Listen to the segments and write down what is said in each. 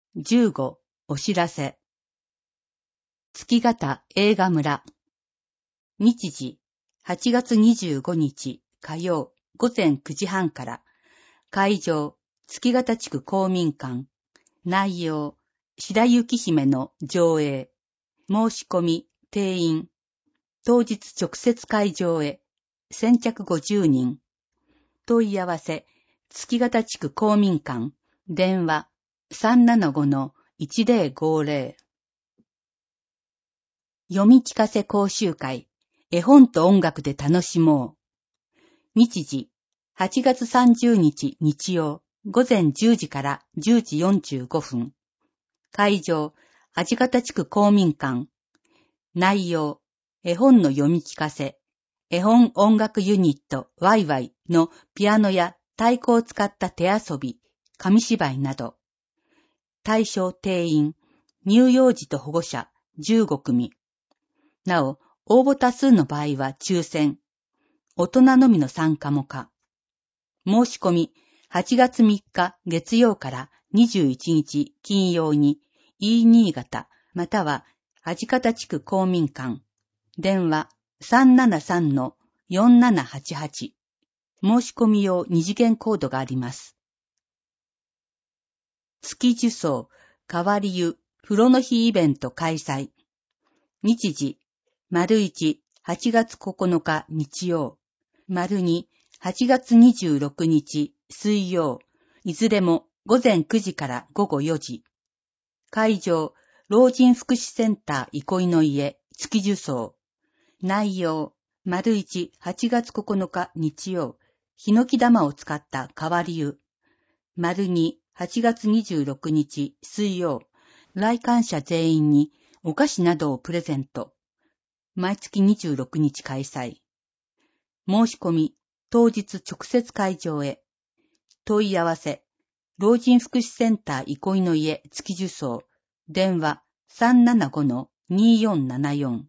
15お知らせ。月形映画村。日時8月25日火曜午前9時半から。会場月形地区公民館。内容白雪姫の上映。申し込み定員。当日直接会場へ。先着50人。問い合わせ月形地区公民館。電話375-1050。読み聞かせ講習会。絵本と音楽で楽しもう。日時8月30日日曜午前10時から10時45分。会場味方地区公民館。内容絵本の読み聞かせ。絵本音楽ユニットワイワイのピアノや太鼓を使った手遊び、紙芝居など。対象定員、乳幼児と保護者15組。なお、応募多数の場合は抽選。大人のみの参加も可。申し込み、8月3日月曜から21日金曜に、E 新潟、または、味方地区公民館。電話373-4788。申し込み用二次元コードがあります。月受賞、変わり湯、風呂の日イベント開催。日時、1、8月9日日曜。2、8月26日水曜。いずれも午前9時から午後4時。会場、老人福祉センター憩いの家、月受賞。内容、1、8月9日日曜。ヒノキ玉を使った変わり湯。2、8月26日水曜。来館者全員にお菓子などをプレゼント。毎月26日開催。申し込み、当日直接会場へ。問い合わせ、老人福祉センター憩いの家月受賞。電話375-2474。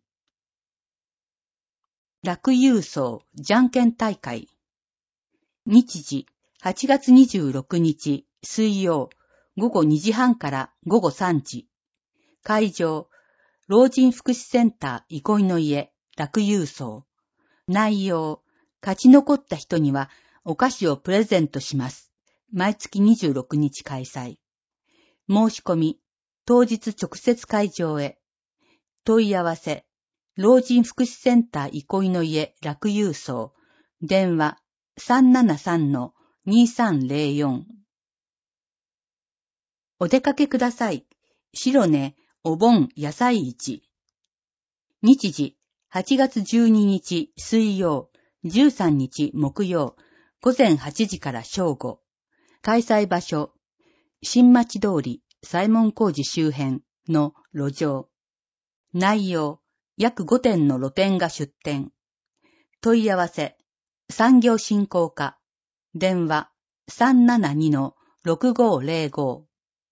楽優走じゃんけん大会。日時、8月26日水曜、午後2時半から午後3時。会場、老人福祉センター憩いの家、楽優走。内容、勝ち残った人にはお菓子をプレゼントします。毎月26日開催。申し込み、当日直接会場へ。問い合わせ、老人福祉センター憩いの家、楽優走。電話373-2304。お出かけください。白根お盆野菜市。日時、8月12日水曜、13日木曜、午前8時から正午。開催場所、新町通り、西門小路周辺の路上。内容、約5店の露店が出店。問い合わせ、産業振興課。電話372-6505。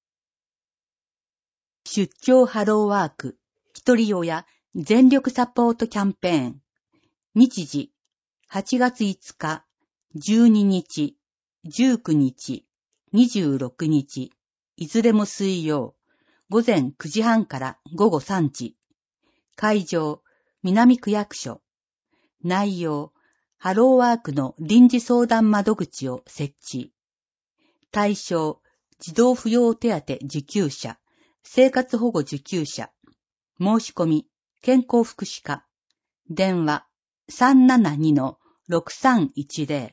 出張ハローワーク、一人親、全力サポートキャンペーン。日時、8月5日、12日、19日、26日、いずれも水曜、午前9時半から午後3時。会場、南区役所。内容、ハローワークの臨時相談窓口を設置。対象、児童扶養手当受給者、生活保護受給者。申し込み、健康福祉課。電話372-6310。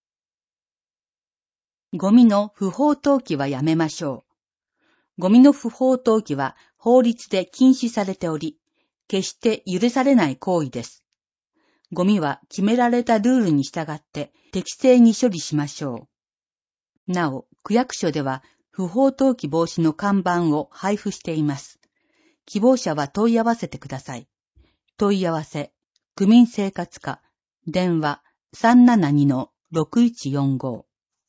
ゴミの不法投棄はやめましょう。ゴミの不法投棄は法律で禁止されており、決して許されない行為です。ゴミは決められたルールに従って適正に処理しましょう。なお、区役所では不法投棄防止の看板を配布しています。希望者は問い合わせてください。問い合わせ、区民生活課、電話372-6145。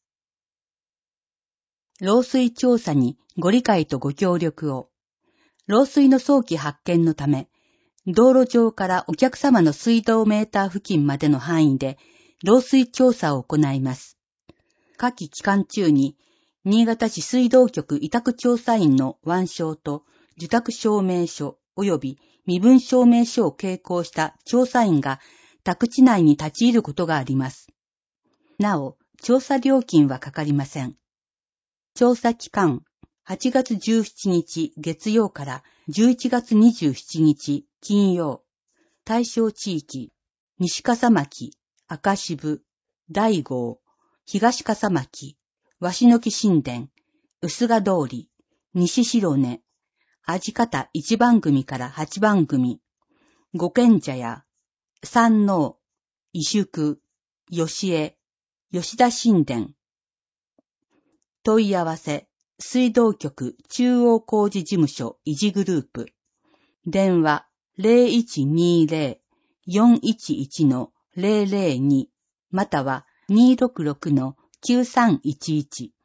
漏水調査にご理解とご協力を。漏水の早期発見のため、道路上からお客様の水道メーター付近までの範囲で漏水調査を行います。夏季期間中に新潟市水道局委託調査員の腕章と受託証明書及び身分証明書を携行した調査員が宅地内に立ち入ることがあります。なお、調査料金はかかりません。調査期間、8月17日月曜から11月27日金曜。対象地域、西笠巻、赤渋、大郷、東笠巻、鷲の木神殿、臼賀通り、西白根、味方1番組から8番組、五賢者や、山王、伊宿、吉江、吉田神殿。問い合わせ、水道局中央工事事務所維持グループ。電話 0120-411-002 または 266-9311